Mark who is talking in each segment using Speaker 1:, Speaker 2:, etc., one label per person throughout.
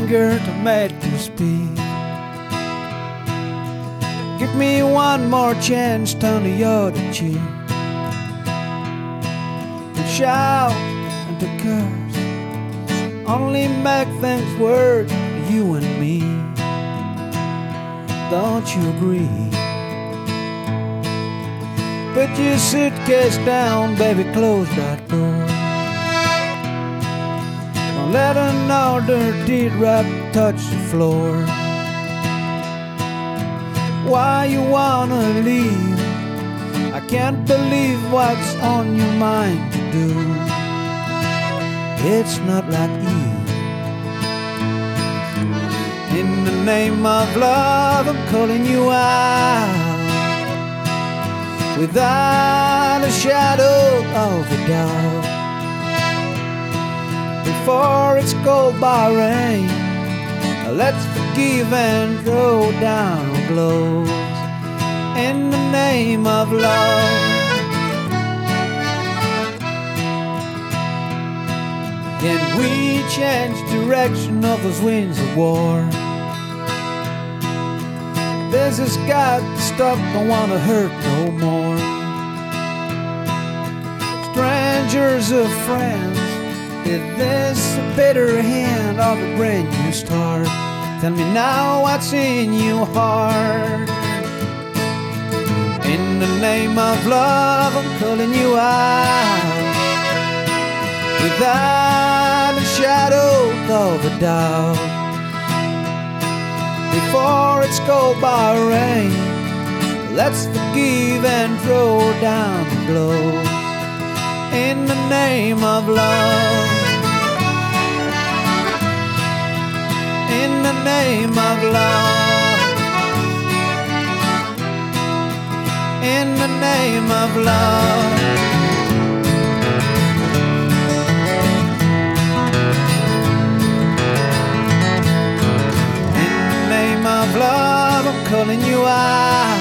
Speaker 1: finger to make you speak. Give me one more chance, turn the other cheek. To shout and to curse only make things worse for you and me. Don't you agree? Put your suitcase down, baby, close that door. Don't let another teardrop touch the floor. Why you wanna leave? I can't believe what's on your mind to do. It's not like you. In the name of love, I'm calling you out, without a shadow of a doubt. Before it's cold by rain, let's forgive and throw down our gloves. In the name of love. Can we change direction of those winds of war? This has got to stop, don't wanna hurt no more. Strangers or friends, is this a bitter hand of a brand new start? Tell me now what's in your heart. In the name of love, I'm calling you out, without a shadow of a doubt. Before it's cold by rain, let's forgive and throw down the blows. In the name of love. In the name of love. In the name of love. Love, I'm calling you out,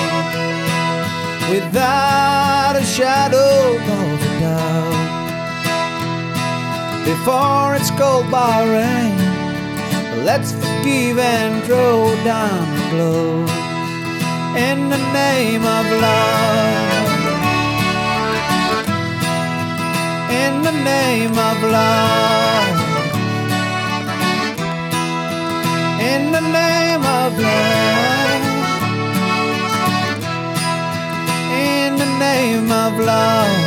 Speaker 1: without a shadow of a doubt. Before it's cold by rain, let's forgive and throw down the blows. In the name of love. In the name of love. In the name of love. In the name of love.